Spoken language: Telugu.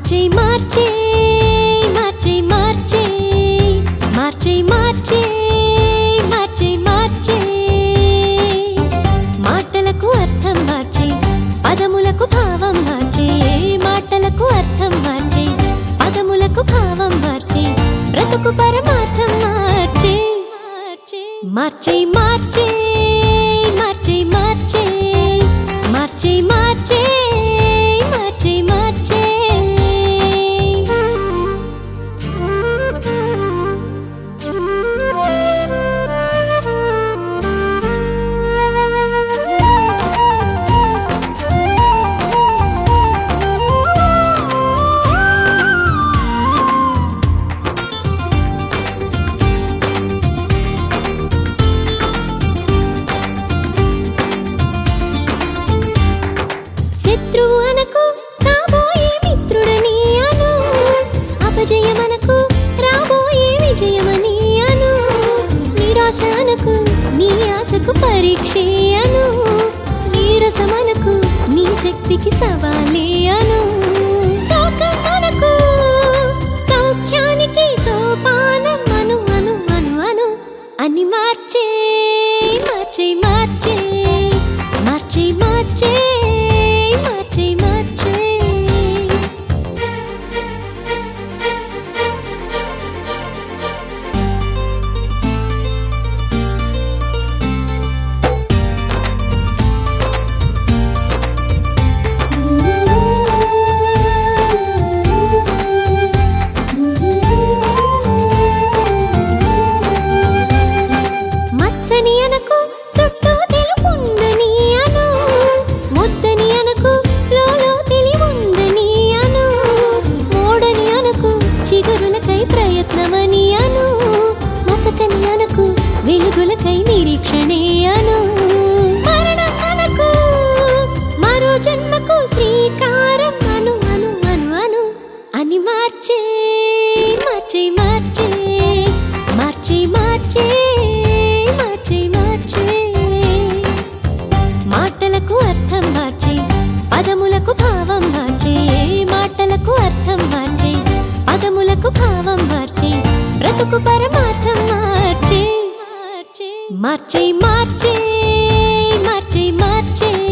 మార్చే మార్చే మార్చే మార్చే మార్చే మార్చే మార్చే మార్చే మాటలకు అర్థం మార్చే పదములకు భావం మార్చే మాటలకు అర్థం మార్చే పదములకు భావం మార్చే బ్రతుకు పరమార్థం మార్చే మార్చే మార్చే మార్చే మార్చే మార్చే మార్చే మార్చే మార్చే శత్రువు అనకు కాబోయే మిత్రుడని అను అపజయమనకు రాబోయే విజయమని అను నిరాశ అనకు నీ ఆశకు పరీక్షే అను నీరసమనకు నీ శక్తికి సవాలే అను శోకం అనకు సౌఖ్యానికి సోపానం అను అను అను అను అని మార్చే మార్చే మార్చే మార్చే మార్చే మార్చే మార్చే మచ్చని అనకు చుట్టూ తెలుపుందని అను ముద్దని అనకు లోలో తెలివుందని అను మోడని అనకు చిగురులకై ప్రయత్నమని అను మసకని అనకు వెలుగులకై నిరీక్షణే అను మరణం అనకు మరో జన్మకు శ్రీకారం అను అను అను అను అని మార్చే మార్చే మార్చే మార్చే మార్చే మార్చే మార్చే మాటలకు అర్థం మార్చే పదములకు భావం మార్చే మాటలకు అర్థం మార్చే పదములకు భావం మార్చే బ్రతుకు పరమార్థం మార్చే మార్చే మార్చే మార్చే మార్చే